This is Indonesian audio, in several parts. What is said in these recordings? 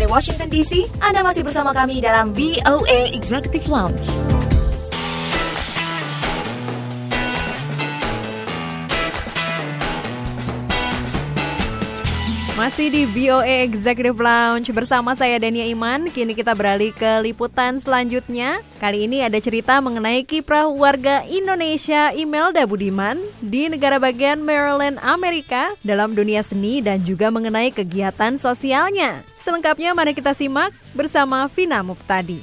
Washington DC. Anda masih bersama kami dalam VOA Executive Lounge. Masih di VOA Executive Lounge bersama saya Dania Iman. Kini kita beralih ke liputan selanjutnya. Kali ini ada cerita mengenai kiprah warga Indonesia Imelda Budiman di negara bagian Maryland, Amerika dalam dunia seni dan juga mengenai kegiatan sosialnya. Selengkapnya mari kita simak bersama Vina Muptadi.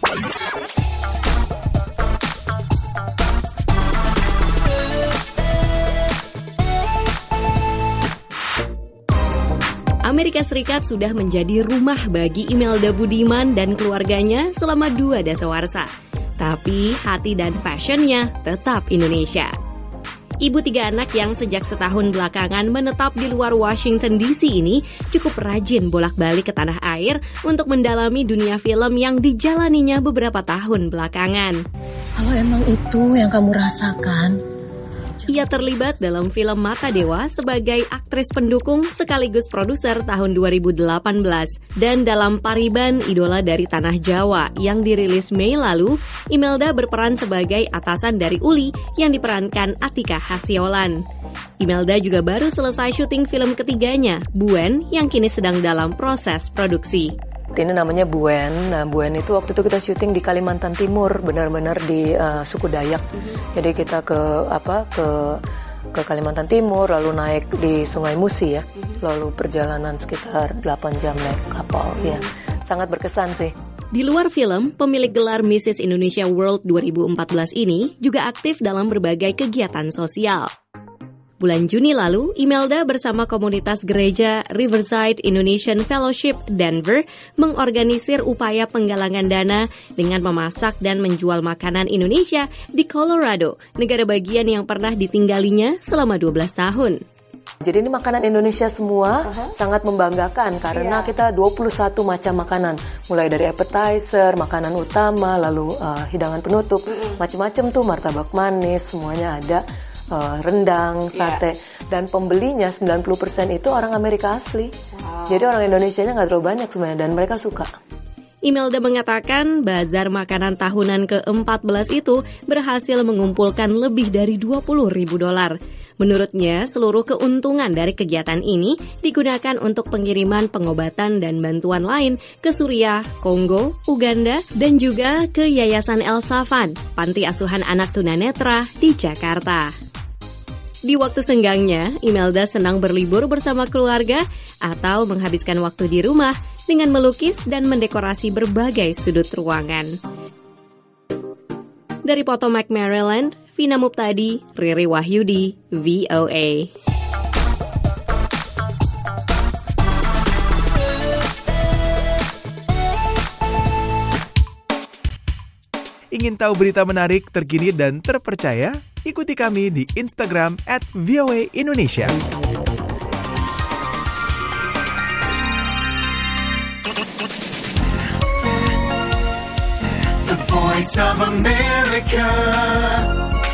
Amerika Serikat sudah menjadi rumah bagi Imelda Budiman dan keluarganya selama 2 dasawarsa. Tapi hati dan passionnya tetap Indonesia. Ibu 3 anak yang sejak setahun belakangan menetap di luar Washington DC ini cukup rajin bolak-balik ke tanah air untuk mendalami dunia film yang dijalaninya beberapa tahun belakangan. Kalau emang itu yang kamu rasakan, ia terlibat dalam film Mata Dewa sebagai aktris pendukung sekaligus produser tahun 2018 dan dalam Pariban Idola dari Tanah Jawa yang dirilis Mei lalu, Imelda berperan sebagai atasan dari Uli yang diperankan Atika Hasyolan. Imelda juga baru selesai syuting film ketiganya, Buen, yang kini sedang dalam proses produksi. ini namanya Buen. Nah, Buen itu waktu itu kita syuting di Kalimantan Timur, benar-benar di suku Dayak. Jadi kita ke Kalimantan Timur, lalu naik di Sungai Musi ya. Lalu perjalanan sekitar 8 jam naik kapal ya. Sangat berkesan sih. Di luar film, pemilik gelar Mrs. Indonesia World 2014 ini juga aktif dalam berbagai kegiatan sosial. Bulan Juni lalu, Imelda bersama komunitas gereja Riverside Indonesian Fellowship Denver mengorganisir upaya penggalangan dana dengan memasak dan menjual makanan Indonesia di Colorado, negara bagian yang pernah ditinggalinya selama 12 tahun. Jadi ini makanan Indonesia semua sangat membanggakan karena kita 21 macam makanan. Mulai dari appetizer, makanan utama, lalu hidangan penutup, macam-macam tuh, martabak manis, semuanya ada. Rendang, sate, dan pembelinya 90% itu orang Amerika asli. Jadi orang Indonesianya nggak terlalu banyak sebenarnya dan mereka suka. Imelda mengatakan bazar makanan tahunan ke-14 itu berhasil mengumpulkan lebih dari $20,000. Menurutnya, seluruh keuntungan dari kegiatan ini digunakan untuk pengiriman pengobatan dan bantuan lain ke Suriah, Kongo, Uganda, dan juga ke Yayasan El Safan, panti asuhan anak tunanetra di Jakarta. Di waktu senggangnya, Imelda senang berlibur bersama keluarga atau menghabiskan waktu di rumah dengan melukis dan mendekorasi berbagai sudut ruangan. Dari Potomac, Maryland, Vina Muptadi, Riri Wahyudi, VOA. Ingin tahu berita menarik, terkini, dan terpercaya? Ikuti kami di Instagram @voaindonesia. The Voice of America,